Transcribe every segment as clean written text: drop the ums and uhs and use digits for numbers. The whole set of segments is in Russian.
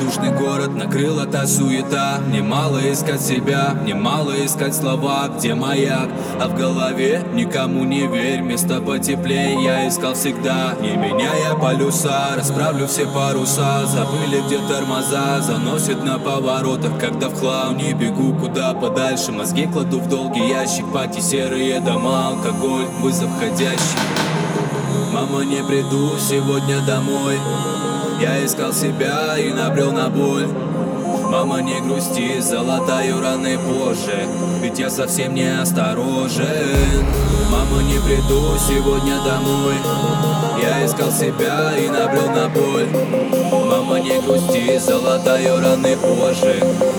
душный город накрыла та суета. Мне мало искать себя, мне мало искать слова, где маяк, а в голове никому не верь. Место потеплее я искал всегда, не меняя полюса. Расправлю все паруса, забыли где тормоза. Заносит на поворотах, когда в хлам не бегу куда подальше. Мозги кладу в долгий ящик, пати серые дома, алкоголь, вызов входящий. Мама, не приду сегодня домой. Я искал себя и набрел на боль. Мама, не грусти, залатаю раны позже, ведь я совсем не осторожен. Мама, не приду сегодня домой. Я искал себя и набрел на боль. Мама, не грусти, залатаю раны позже.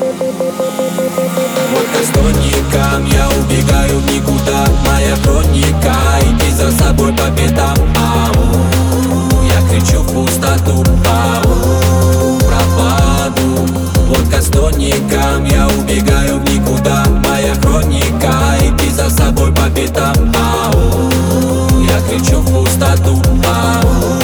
Водка с тоником, я убегаю в никуда. Моя хроника, иди за собой по пятам. Ау, я кричу в пустоту. Ау, пропаду. Водка с тоником, я убегаю в никуда. Моя хроника, иди за собой по пятам. Ау, я кричу в пустоту. Ау.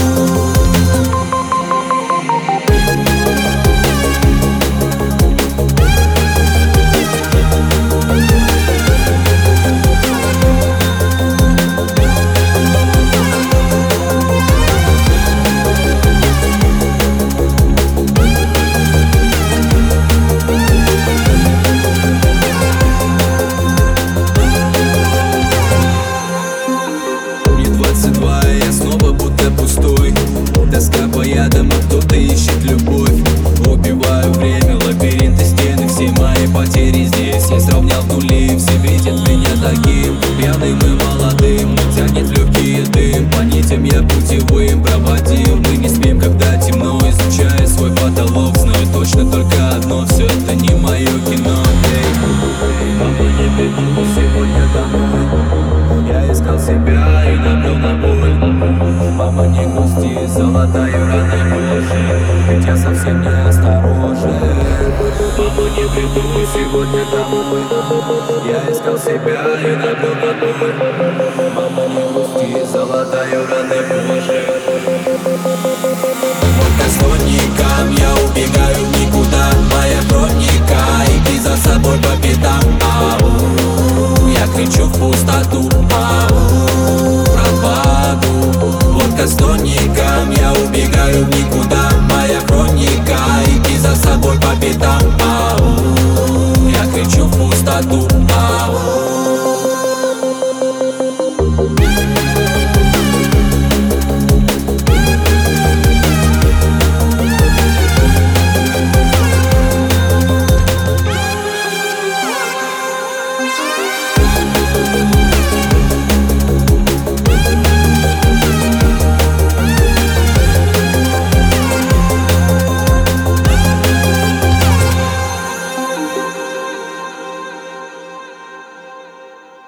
Я снова будто пустой. Тоска по ядам, а кто-то ищет любовь. Убиваю время, лабиринты, стены, все мои потери здесь. Я сравнял нули, все видят меня таким пьяным и молодым, но тянет легкий дым. По нитям я путевым проводил. Мы не спим, когда темно, изучая свой потолок. Знаю точно только одно, все это не мое кино. Мама, не приду сегодня домой. Я искал себя и набрел на боль. Мама, не грусти, золотаю раны позже, ведь я совсем не осторожен. Мама, не приду сегодня домой. Я искал себя и набрел на боль. Мама, не грусти, золотаю раны позже.